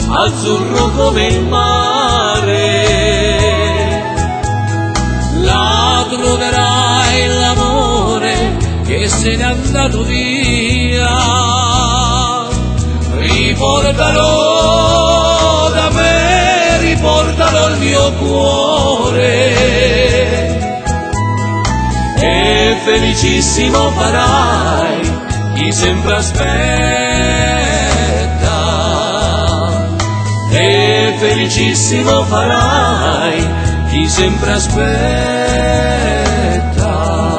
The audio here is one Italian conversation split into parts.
azzurro come il mare. Là troverai l'amore che se n'è andato via, riportalo da me, riportalo al mio cuore, e felicissimo farai chi sempre aspetta, e felicissimo farai chi sempre aspetta.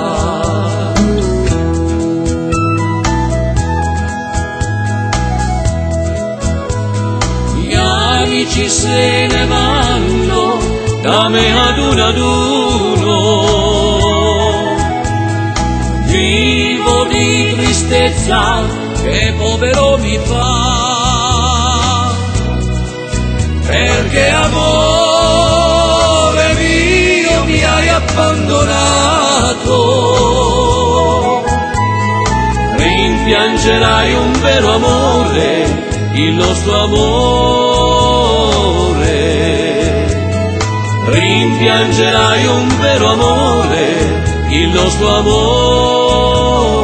Gli amici se ne vanno da me ad uno, vivo di tristezza che povero mi fa, perché amore mio mi hai abbandonato. Rimpiangerai un vero amore, il nostro amore. Rimpiangerai un vero amore, il nostro amore.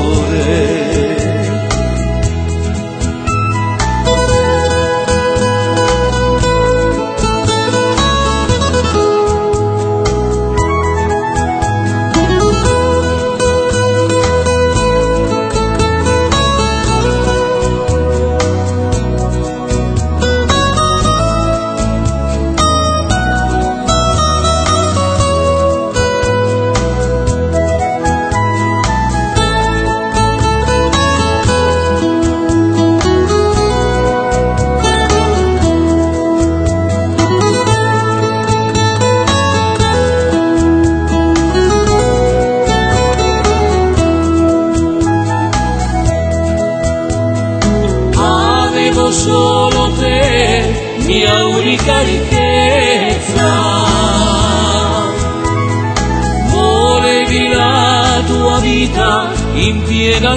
Solo te, mia unica ricchezza, volevi la tua vita in piena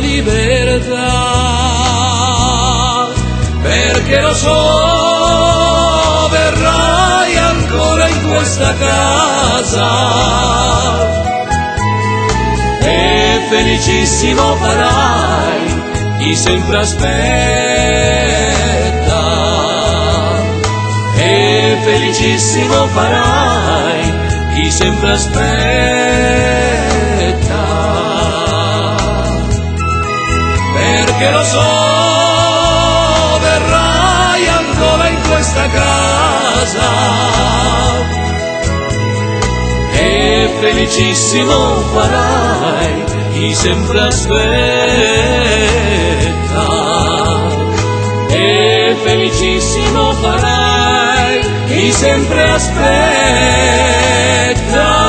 libertà, perché lo so, verrai ancora in questa casa, e felicissimo farai chi sempre aspetta, e felicissimo farai chi sempre aspetta, perché lo so, verrai ancora in questa casa, e felicissimo farai chi sempre aspetta, e felicissimo farai chi sempre aspetta.